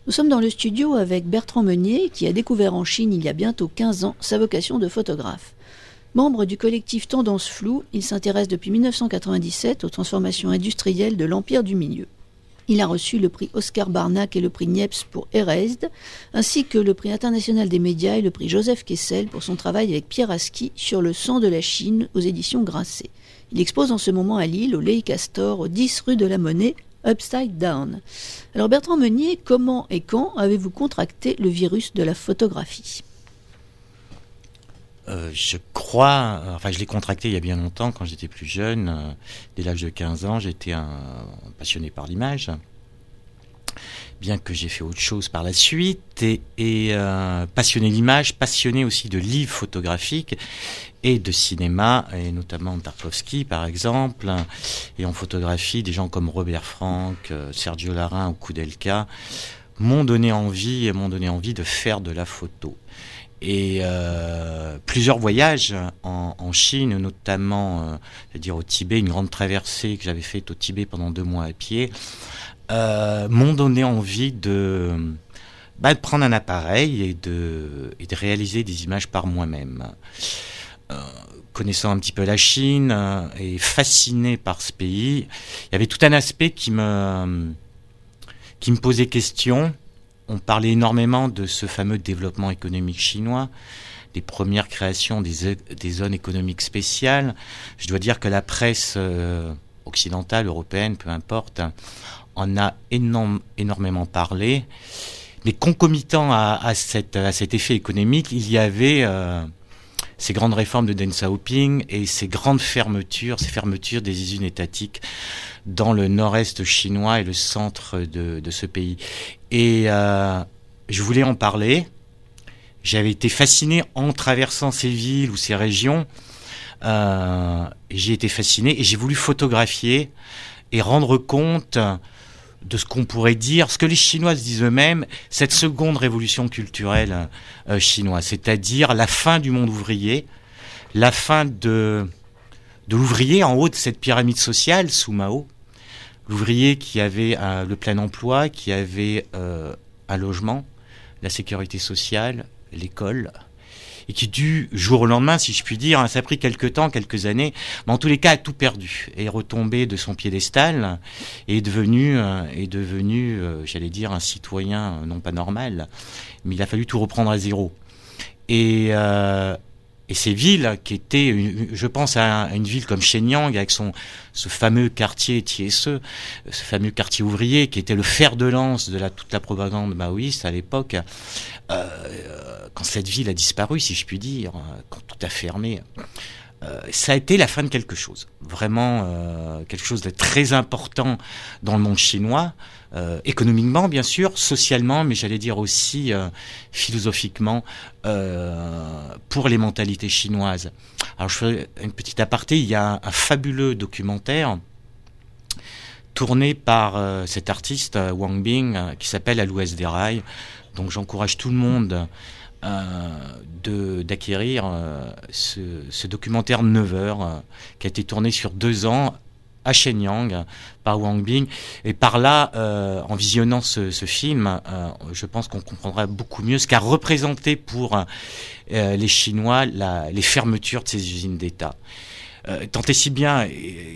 Nous sommes dans le studio avec Bertrand Meunier qui a découvert en Chine il y a bientôt 15 ans sa vocation de photographe. Membre du collectif Tendance Floue, il s'intéresse depuis 1997 aux transformations industrielles de l'Empire du Milieu. Il a reçu le prix Oscar Barnack et le prix Niepce pour Erased, ainsi que le prix international des médias et le prix Joseph Kessel pour son travail avec Pierre Aski sur le sang de la Chine aux éditions Grasset. Il expose en ce moment à Lille, au Leica Store, au 10 rue de la Monnaie, Upside Down. Alors Bertrand Meunier, comment et quand avez-vous contracté le virus de la photographie ? Je l'ai contracté il y a bien longtemps, quand j'étais plus jeune. Dès l'âge de 15 ans, j'étais un passionné par l'image, bien que j'ai fait autre chose par la suite, et passionné d'image, passionné aussi de livres photographiques et de cinéma, et notamment Tarkovsky par exemple, et en photographie, des gens comme Robert Frank, Sergio Larin ou Koudelka m'ont donné envie de faire de la photo. Et plusieurs voyages en Chine, notamment c'est-à-dire au Tibet, une grande traversée que j'avais faite au Tibet pendant 2 mois à pied, m'ont donné envie de prendre un appareil et de réaliser des images par moi-même. Connaissant un petit peu la Chine et fasciné par ce pays, il y avait tout un aspect qui me posait question. On parlait énormément de ce fameux développement économique chinois, des premières créations des zones économiques spéciales. Je dois dire que la presse occidentale, européenne, peu importe, en a énormément parlé. Mais concomitant à cet effet économique, il y avait ces grandes réformes de Deng Xiaoping et ces fermetures des usines étatiques dans le nord-est chinois et le centre de ce pays. Et je voulais en parler. J'avais été fasciné en traversant ces villes ou ces régions. J'ai été fasciné et j'ai voulu photographier et rendre compte de ce qu'on pourrait dire, ce que les Chinois disent eux-mêmes, cette seconde révolution culturelle chinoise, c'est-à-dire la fin du monde ouvrier, la fin de l'ouvrier en haut de cette pyramide sociale sous Mao, l'ouvrier qui avait le plein emploi, qui avait un logement, la sécurité sociale, l'école, et qui du jour au lendemain, si je puis dire, ça a pris quelques années, mais en tous les cas a tout perdu, est retombé de son piédestal, et est devenu, j'allais dire, un citoyen non pas normal, mais il a fallu tout reprendre à zéro. Et ces villes qui étaient, je pense à une ville comme Shenyang avec ce fameux quartier Tiesse, ce fameux quartier ouvrier qui était le fer de lance de toute la propagande maoïste à l'époque, quand cette ville a disparu, si je puis dire, quand tout a fermé, ça a été la fin de quelque chose. Vraiment quelque chose de très important dans le monde chinois, économiquement bien sûr, socialement, mais j'allais dire aussi philosophiquement, pour les mentalités chinoises. Alors je fais une petite aparté, il y a un fabuleux documentaire tourné par cet artiste Wang Bing qui s'appelle À l'Ouest des rails. Donc j'encourage tout le monde d'acquérir ce documentaire de 9 heures qui a été tourné sur 2 ans à Shenyang par Wang Bing. Et par là, en visionnant ce film, je pense qu'on comprendra beaucoup mieux ce qu'a représenté pour les Chinois les fermetures de ces usines d'État. Tant et si bien...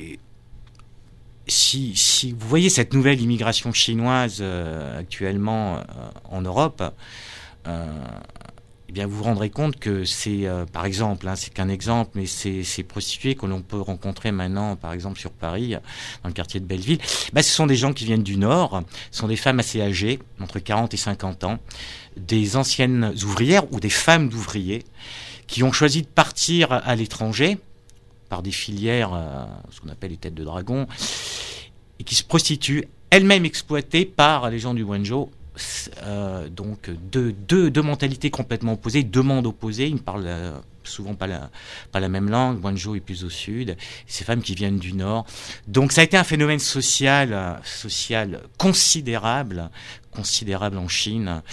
Si vous voyez cette nouvelle immigration chinoise actuellement en Europe, eh bien vous vous rendrez compte que c'est, par exemple, c'est qu'un exemple, mais ces prostituées que l'on peut rencontrer maintenant, par exemple sur Paris, dans le quartier de Belleville, ce sont des gens qui viennent du Nord, ce sont des femmes assez âgées, entre 40 et 50 ans, des anciennes ouvrières ou des femmes d'ouvriers qui ont choisi de partir à l'étranger, par des filières, ce qu'on appelle les têtes de dragon, et qui se prostituent, elles-mêmes exploitées par les gens du Guangzhou. Donc deux mentalités complètement opposées, 2 mondes opposés. Ils ne parlent souvent pas la même langue. Guangzhou est plus au sud. Ces femmes qui viennent du nord. Donc ça a été un phénomène social considérable en Chine.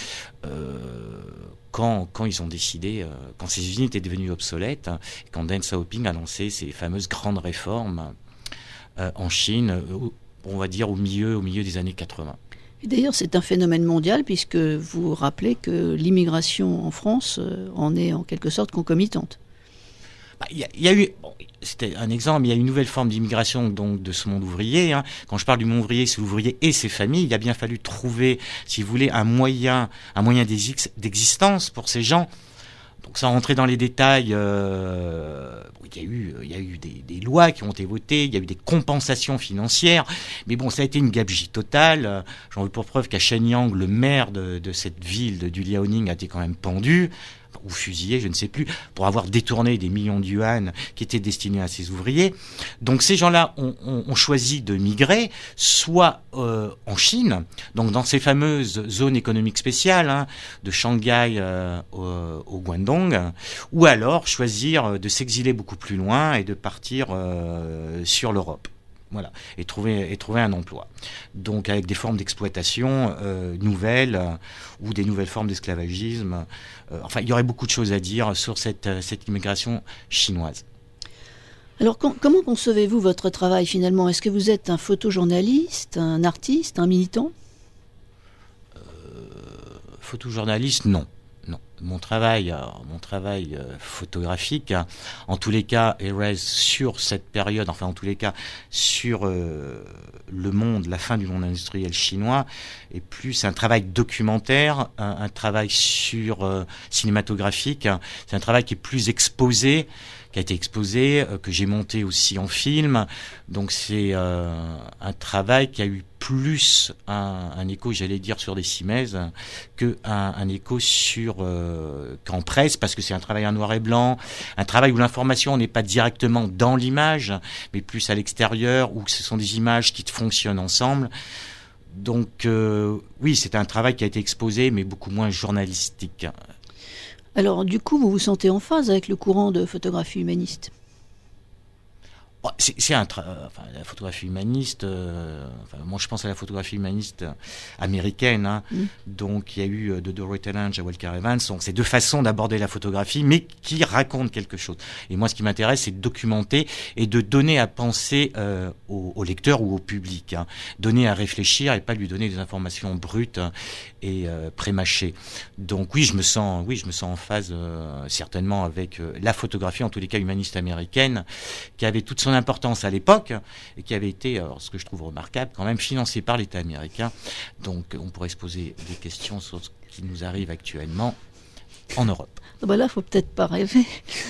Quand ils ont décidé, quand ces usines étaient devenues obsolètes, quand Deng Xiaoping a lancé ces fameuses grandes réformes en Chine, on va dire au milieu des années 80. Et d'ailleurs, c'est un phénomène mondial puisque vous rappelez que l'immigration en France en est en quelque sorte concomitante. Il y a eu, bon, c'était un exemple, il y a une nouvelle forme d'immigration donc de ce monde ouvrier. Hein. Quand je parle du monde ouvrier, c'est l'ouvrier et ses familles. Il a bien fallu trouver, si vous voulez, un moyen d'existence pour ces gens. Donc sans rentrer dans les détails, il y a eu des lois qui ont été votées, il y a eu des compensations financières, mais bon, ça a été une gabegie totale. J'en veux pour preuve qu'à Shenyang, le maire de cette ville, du Liaoning, a été quand même pendu ou fusillé, je ne sais plus, pour avoir détourné des millions de yuan qui étaient destinés à ces ouvriers. Donc ces gens-là ont choisi de migrer, soit en Chine, donc dans ces fameuses zones économiques spéciales, hein, de Shanghai au Guangdong, ou alors choisir de s'exiler beaucoup plus loin et de partir sur l'Europe. Voilà, et trouver un emploi. Donc avec des formes d'exploitation nouvelles ou des nouvelles formes d'esclavagisme. Enfin, il y aurait beaucoup de choses à dire sur cette immigration chinoise. Alors comment concevez-vous votre travail finalement? Est-ce que vous êtes un photojournaliste, un artiste, un militant? Photojournaliste, non. Non, mon travail photographique, en tous les cas, reste sur cette période, enfin en tous les cas sur le monde, la fin du monde industriel chinois, et plus un travail documentaire, un travail cinématographique. C'est un travail qui est plus exposé, qui a été exposé, que j'ai monté aussi en film. Donc c'est un travail qui a eu plus un écho, j'allais dire, sur des cimaises que un écho qu'en presse, parce que c'est un travail en noir et blanc, un travail où l'information n'est pas directement dans l'image, mais plus à l'extérieur, où ce sont des images qui fonctionnent ensemble. Donc oui, c'est un travail qui a été exposé, mais beaucoup moins journalistique. Alors du coup, vous vous sentez en phase avec le courant de photographie humaniste? Enfin, la photographie humaniste, moi je pense à la photographie humaniste américaine, hein. Donc il y a eu de Dorothy Lange à Walker Evans, donc c'est deux façons d'aborder la photographie, mais qui racontent quelque chose. Et moi ce qui m'intéresse, c'est de documenter et de donner à penser au lecteur ou au public, hein. Donner à réfléchir et pas lui donner des informations brutes et prémâchées. Donc oui, je me sens en phase certainement avec la photographie, en tous les cas humaniste américaine, qui avait toute son importance à l'époque et qui avait été, alors, ce que je trouve remarquable, quand même financée par l'État américain. Donc on pourrait se poser des questions sur ce qui nous arrive actuellement en Europe. Là, il ne faut peut-être pas rêver.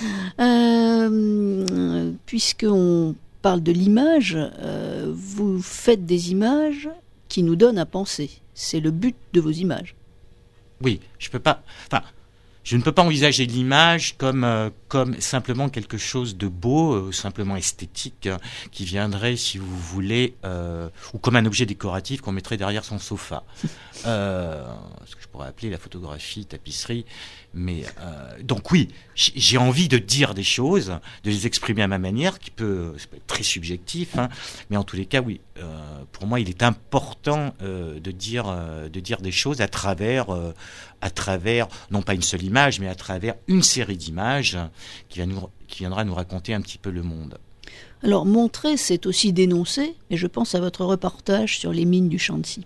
Puisqu'on parle de l'image, vous faites des images qui nous donnent à penser. C'est le but de vos images. Oui, je ne peux pas envisager l'image comme simplement quelque chose de beau, simplement esthétique, qui viendrait, si vous voulez, ou comme un objet décoratif qu'on mettrait derrière son sofa. Ce que je pourrais appeler la photographie, tapisserie. Mais donc oui, j'ai envie de dire des choses, de les exprimer à ma manière, ça peut être très subjectif, hein, mais en tous les cas, oui. Pour moi, il est important de dire des choses à travers, non pas une seule image, mais à travers une série d'images qui viendra nous raconter un petit peu le monde. Alors, montrer, c'est aussi dénoncer, et je pense à votre reportage sur les mines du Shanxi.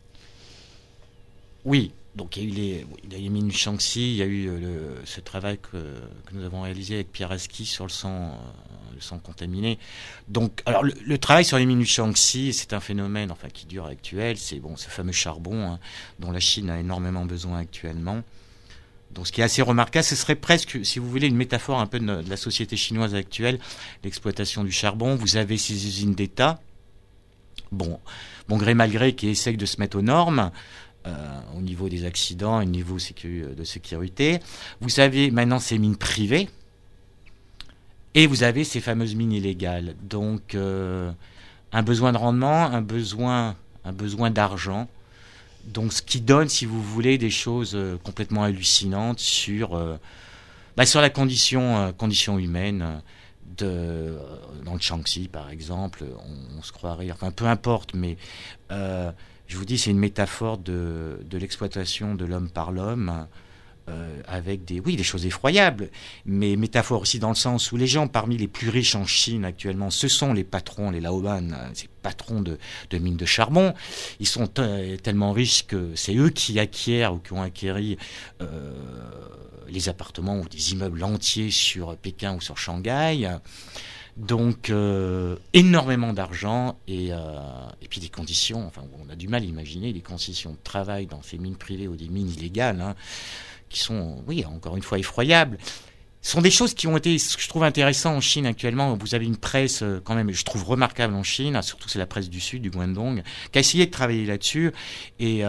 Oui. Donc il y a eu les mines du Shanxi, il y a eu ce travail que nous avons réalisé avec Pierre Aski sur le sang contaminé. Donc alors le travail sur les mines du Shanxi, c'est un phénomène qui dure actuel, c'est ce fameux charbon, hein, dont la Chine a énormément besoin actuellement. Donc ce qui est assez remarquable, ce serait presque, si vous voulez, une métaphore un peu de la société chinoise actuelle, l'exploitation du charbon. Vous avez ces usines d'État, bon gré mal gré, qui essayent de se mettre aux normes. Au niveau des accidents, au niveau de sécurité. Vous avez maintenant ces mines privées et vous avez ces fameuses mines illégales. Donc, un besoin de rendement, un besoin d'argent. Donc, ce qui donne, si vous voulez, des choses complètement hallucinantes sur la condition humaine. Dans le Shanxi, par exemple, on se croirait... Enfin, peu importe, mais... je vous dis, c'est une métaphore de l'exploitation de l'homme par l'homme, avec des choses effroyables, mais métaphore aussi dans le sens où les gens parmi les plus riches en Chine actuellement, ce sont les patrons, les laoban, ces patrons de mines de charbon. Ils sont tellement riches que c'est eux qui acquièrent ou qui ont acquéri les appartements ou des immeubles entiers sur Pékin ou sur Shanghai. Donc énormément d'argent et puis des conditions, enfin on a du mal à imaginer les conditions de travail dans ces mines privées ou des mines illégales, hein, qui sont, oui, encore une fois effroyables. Ce sont des choses qui ont été, ce que je trouve intéressant en Chine actuellement. Vous avez une presse quand même, je trouve remarquable en Chine, surtout c'est la presse du Sud, du Guangdong, qui a essayé de travailler là-dessus. Et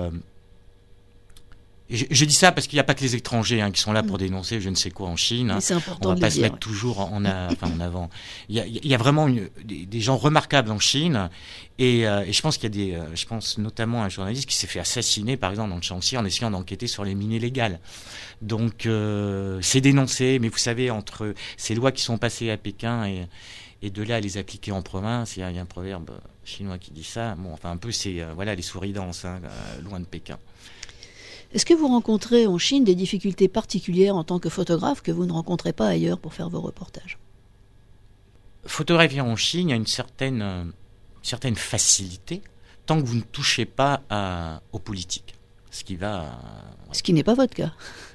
je dis ça parce qu'il n'y a pas que les étrangers qui sont là pour dénoncer je ne sais quoi en Chine. Mais c'est important on ne va de pas le se dire, mettre toujours en avant. Il y a vraiment des gens remarquables en Chine. Et je pense qu'il y a je pense notamment à un journaliste qui s'est fait assassiner, par exemple, dans le Shaanxi, en essayant d'enquêter sur les mines illégales. Donc, c'est dénoncé. Mais vous savez, entre ces lois qui sont passées à Pékin et de là à les appliquer en province, il y a un proverbe chinois qui dit ça. Bon, enfin, un peu, c'est les souris-danses, loin de Pékin. Est-ce que vous rencontrez en Chine des difficultés particulières en tant que photographe que vous ne rencontrez pas ailleurs pour faire vos reportages? Photographier en Chine, il y a une certaine facilité tant que vous ne touchez pas aux politiques. Ce qui n'est pas votre cas.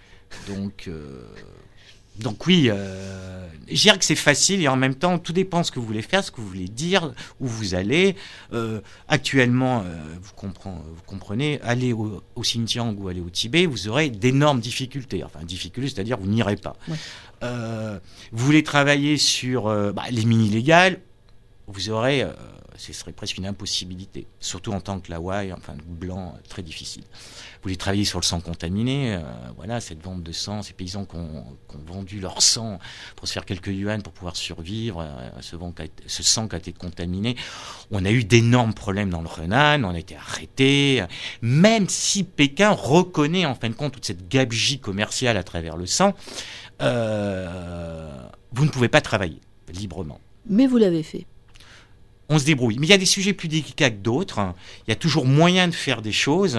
Donc oui, je dirais que c'est facile et en même temps, tout dépend de ce que vous voulez faire, ce que vous voulez dire, où vous allez. Actuellement, vous comprenez, aller au Xinjiang ou aller au Tibet, vous aurez d'énormes difficultés. Enfin, difficultés, c'est-à-dire vous n'irez pas. Ouais. Vous voulez travailler sur les mines illégales, vous aurez... ce serait presque une impossibilité, surtout en tant que Laoai, enfin blanc, très difficile. Vous voulez travailler sur le sang contaminé, cette vente de sang, ces paysans qui ont vendu leur sang pour se faire quelques yuan pour pouvoir survivre, ce sang qui a été contaminé. On a eu d'énormes problèmes dans le Henan, on a été arrêtés, même si Pékin reconnaît en fin de compte toute cette gabegie commerciale à travers le sang, vous ne pouvez pas travailler librement. Mais vous l'avez fait. On se débrouille. Mais il y a des sujets plus délicats que d'autres. Il y a toujours moyen de faire des choses.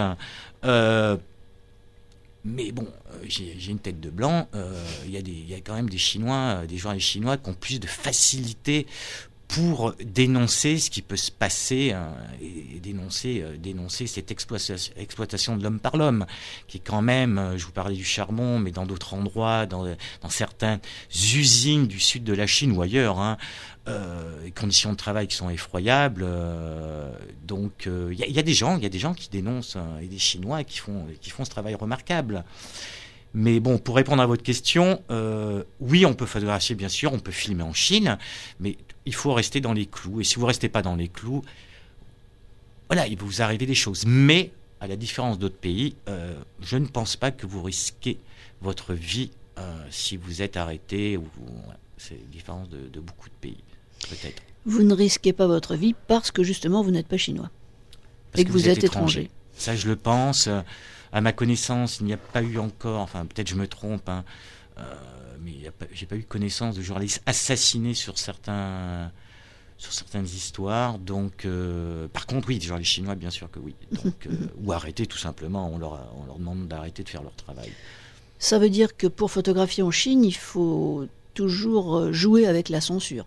Mais bon, j'ai une tête de blanc. Il y a quand même des Chinois, des journalistes chinois qui ont plus de facilité pour dénoncer ce qui peut se passer et dénoncer cette exploitation de l'homme par l'homme, qui est quand même, je vous parlais du charbon, mais dans d'autres endroits, dans certaines usines du sud de la Chine ou ailleurs, les conditions de travail qui sont effroyables. Donc il y a des gens qui dénoncent et des Chinois qui font ce travail remarquable. Mais bon, pour répondre à votre question, oui, on peut photographier, bien sûr, on peut filmer en Chine, mais il faut rester dans les clous. Et si vous ne restez pas dans les clous, voilà, il va vous arriver des choses. Mais, à la différence d'autres pays, je ne pense pas que vous risquez votre vie si vous êtes arrêté. C'est la différence de beaucoup de pays, peut-être. Vous ne risquez pas votre vie parce que, justement, vous n'êtes pas chinois. Parce et que vous êtes étranger. Ça, je le pense. À ma connaissance, il n'y a pas eu encore, enfin peut-être je me trompe, mais j'ai pas eu connaissance de journalistes assassinés sur certaines histoires. Donc, par contre, oui, des journalistes chinois, bien sûr que oui. Donc, ou arrêtés tout simplement. On leur demande d'arrêter de faire leur travail. Ça veut dire que pour photographier en Chine, il faut toujours jouer avec la censure.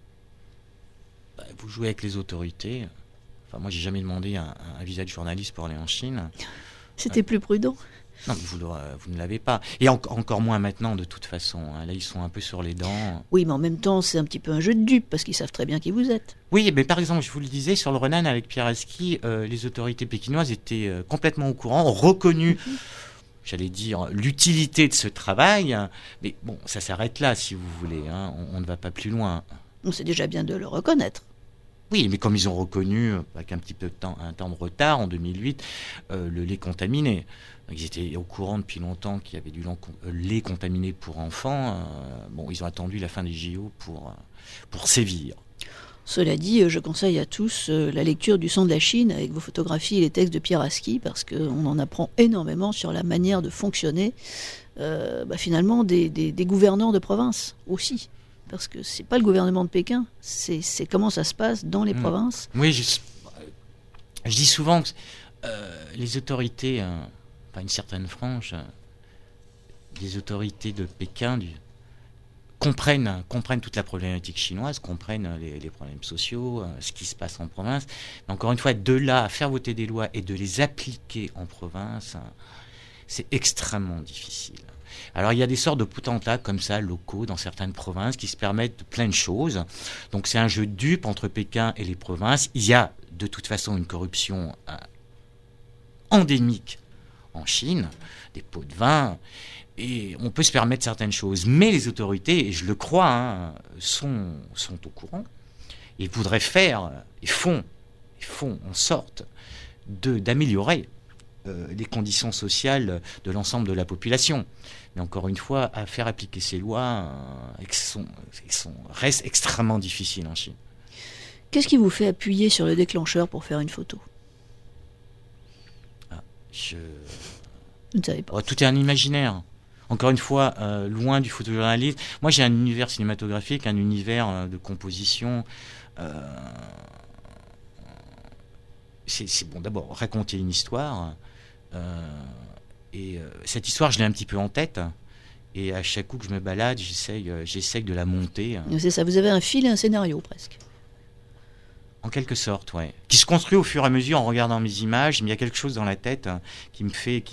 Vous jouez avec les autorités. Enfin, moi, j'ai jamais demandé un visa de journaliste pour aller en Chine. C'était plus prudent. Non, vous ne l'avez pas. Et encore moins maintenant, de toute façon. Là, ils sont un peu sur les dents. Oui, mais en même temps, c'est un petit peu un jeu de dupes, parce qu'ils savent très bien qui vous êtes. Oui, mais par exemple, je vous le disais, sur le Henan avec Pierre Aski, les autorités pékinoises étaient complètement au courant, ont reconnu, j'allais dire, l'utilité de ce travail. Mais bon, ça s'arrête là, si vous voulez. On ne va pas plus loin. Bon, c'est déjà bien de le reconnaître. Oui, mais comme ils ont reconnu, avec un temps de retard, en 2008, le lait contaminé. Ils étaient au courant depuis longtemps qu'il y avait du lait contaminé pour enfants. Ils ont attendu la fin des JO pour sévir. Cela dit, je conseille à tous la lecture du Sang de la Chine avec vos photographies et les textes de Pierre Aski, parce qu'on en apprend énormément sur la manière de fonctionner, finalement, des gouverneurs de province aussi. Parce que c'est pas le gouvernement de Pékin, c'est comment ça se passe dans les provinces. Oui, je dis souvent que les autorités, une certaine frange, des autorités de Pékin comprennent toute la problématique chinoise, comprennent les problèmes sociaux, ce qui se passe en province. Mais encore une fois, de là à faire voter des lois et de les appliquer en province, c'est extrêmement difficile. Alors il y a des sortes de potentats comme ça, locaux, dans certaines provinces, qui se permettent plein de choses. Donc c'est un jeu de dupes entre Pékin et les provinces. Il y a de toute façon une corruption endémique en Chine, des pots de vin, et on peut se permettre certaines choses. Mais les autorités, et je le crois, sont au courant. Ils voudraient faire, et font en sorte d'améliorer les conditions sociales de l'ensemble de la population. Mais encore une fois, à faire appliquer ces lois reste extrêmement difficile en Chine. Qu'est-ce qui vous fait appuyer sur le déclencheur pour faire une photo? Vous ne savez pas. Tout est un imaginaire. Encore une fois, loin du photojournalisme. Moi, j'ai un univers cinématographique, un univers de composition. C'est bon, d'abord, raconter une histoire. Cette histoire, je l'ai un petit peu en tête. Et à chaque coup que je me balade, j'essaye de la monter. C'est ça, vous avez un fil et un scénario, presque. En quelque sorte, ouais. Qui se construit au fur et à mesure en regardant mes images, mais il y a quelque chose dans la tête qui me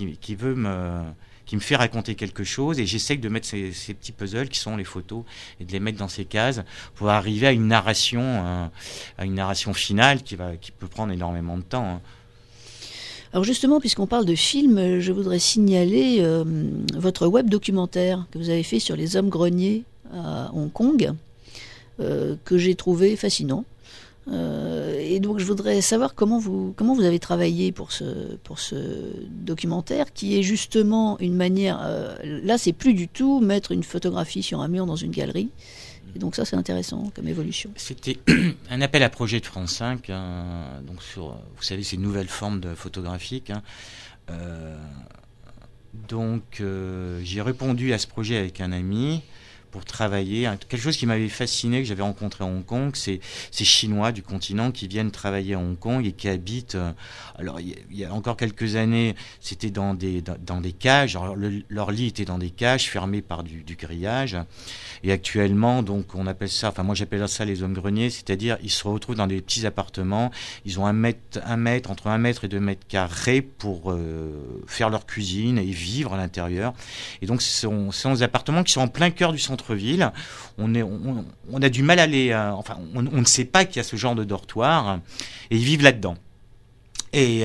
fait raconter quelque chose, et j'essaye de mettre ces petits puzzles qui sont les photos et de les mettre dans ces cases pour arriver à une narration finale qui peut prendre énormément de temps. Alors justement, puisqu'on parle de film, je voudrais signaler votre web documentaire que vous avez fait sur les hommes greniers à Hong Kong, que j'ai trouvé fascinant. Et donc je voudrais savoir comment vous avez travaillé pour ce documentaire, qui est justement une manière... là, c'est plus du tout mettre une photographie sur un mur dans une galerie. Et donc ça, c'est intéressant comme évolution. C'était un appel à projet de France 5, donc sur, vous savez, ces nouvelles formes de photographiques. Donc j'ai répondu à ce projet avec un ami pour travailler. Quelque chose qui m'avait fasciné, que j'avais rencontré à Hong Kong, c'est ces Chinois du continent qui viennent travailler à Hong Kong et qui habitent... alors, il y a encore quelques années, c'était dans des cages. Alors, leur lit était dans des cages fermées par du grillage. Et actuellement, donc, on appelle ça... Enfin, moi, j'appelle ça les hommes greniers, c'est-à-dire, ils se retrouvent dans des petits appartements. Ils ont entre 1 mètre et 2 mètres carrés pour faire leur cuisine et vivre à l'intérieur. Et donc, ce sont des appartements qui sont en plein cœur du centre-ville. On a du mal à les... on ne sait pas qu'il y a ce genre de dortoir, et ils vivent là-dedans. Et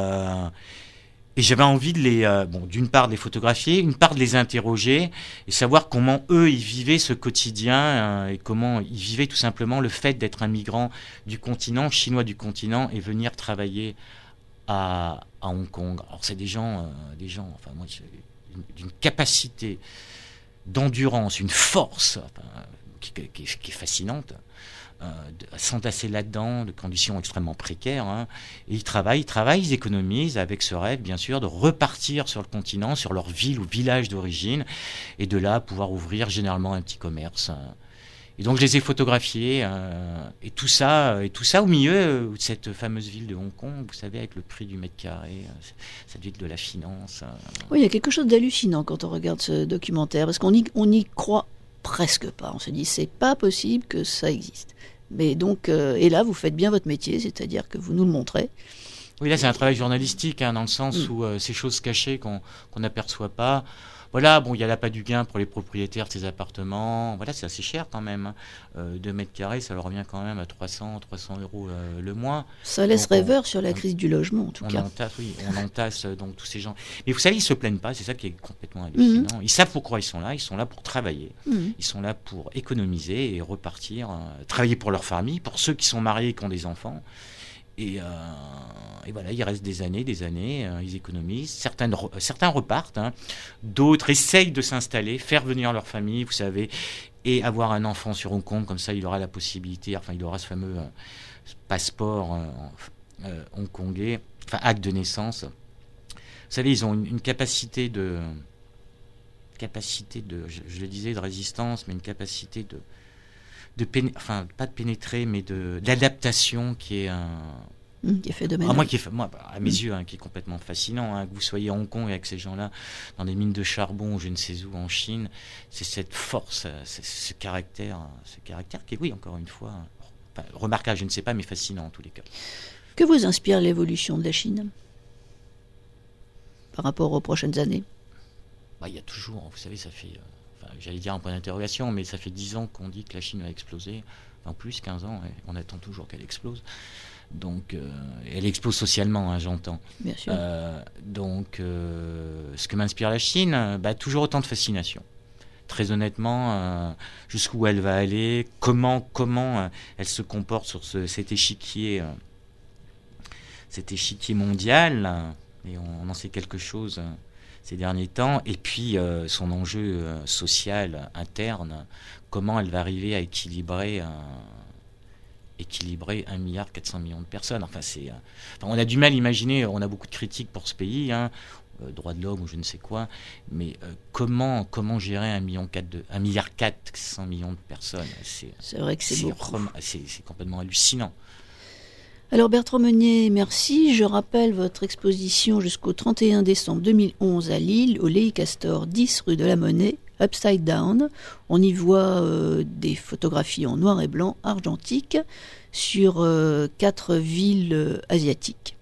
j'avais envie de d'une part de les photographier, une part de les interroger et savoir comment eux ils vivaient ce quotidien et comment ils vivaient tout simplement le fait d'être un migrant du continent, chinois du continent, et venir travailler à Hong Kong. Alors c'est des gens, enfin moi, d'une capacité d'endurance, une force qui est fascinante, s'entasser là-dedans, de conditions extrêmement précaires. Et ils travaillent, ils économisent avec ce rêve, bien sûr, de repartir sur le continent, sur leur ville ou village d'origine, et de là pouvoir ouvrir généralement un petit commerce. Et donc je les ai photographiés, et tout ça au milieu de cette fameuse ville de Hong Kong, vous savez, avec le prix du mètre carré, cette ville de la finance. Oui, il y a quelque chose d'hallucinant quand on regarde ce documentaire, parce qu'on y croit presque pas. On se dit, c'est pas possible que ça existe. Mais donc, et là, vous faites bien votre métier, c'est-à-dire que vous nous le montrez. Oui, là, c'est un travail journalistique, dans le sens où ces choses cachées qu'on n'aperçoit pas. Voilà, bon, il y a l'appât du gain pour les propriétaires de ces appartements. Voilà, c'est assez cher quand même. 2 mètres carrés, ça leur revient quand même à 300 euros le mois. Ça laisse rêveur sur la crise du logement, en tout cas. On entasse donc tous ces gens. Mais vous savez, ils se plaignent pas, c'est ça qui est complètement hallucinant. Ils savent pourquoi ils sont là pour travailler. Ils sont là pour économiser et repartir, travailler pour leur famille, pour ceux qui sont mariés et qui ont des enfants. Et voilà, il reste des années, ils économisent. Certains repartent, d'autres essayent de s'installer, faire venir leur famille, vous savez, et avoir un enfant sur Hong Kong, comme ça il aura la possibilité, il aura ce fameux passeport hongkongais, acte de naissance. Vous savez, ils ont une capacité de, je le disais, de résistance, mais une capacité pas de pénétrer, mais d'adaptation qui est Qui est phénoménal. À mes yeux, qui est complètement fascinant. Que vous soyez à Hong Kong avec ces gens-là, dans des mines de charbon ou je ne sais où en Chine, c'est cette force, ce caractère qui est, oui, encore une fois, remarquable, je ne sais pas, mais fascinant en tous les cas. Que vous inspire l'évolution de la Chine par rapport aux prochaines années? Il y a toujours, vous savez, ça fait, j'allais dire un point d'interrogation, mais ça fait 10 ans qu'on dit que la Chine va exploser, en plus 15 ans, on attend toujours qu'elle explose. Donc, elle explose socialement, j'entends. Bien sûr. Ce que m'inspire la Chine, toujours autant de fascination. Très honnêtement, jusqu'où elle va aller, comment elle se comporte sur cet échiquier mondial, et on en sait quelque chose ces derniers temps, et puis son enjeu social interne, comment elle va arriver à équilibrer 1,4 milliard de personnes. On a du mal à imaginer, on a beaucoup de critiques pour ce pays, droits de l'homme ou je ne sais quoi, mais comment gérer 1,4 milliard de personnes, c'est vrai que c'est beaucoup. C'est complètement hallucinant. Alors Bertrand Meunier, merci. Je rappelle votre exposition jusqu'au 31 décembre 2011 à Lille, au Leicastor 10 rue de la Monnaie, Upside Down. On y voit des photographies en noir et blanc argentique sur 4 villes asiatiques.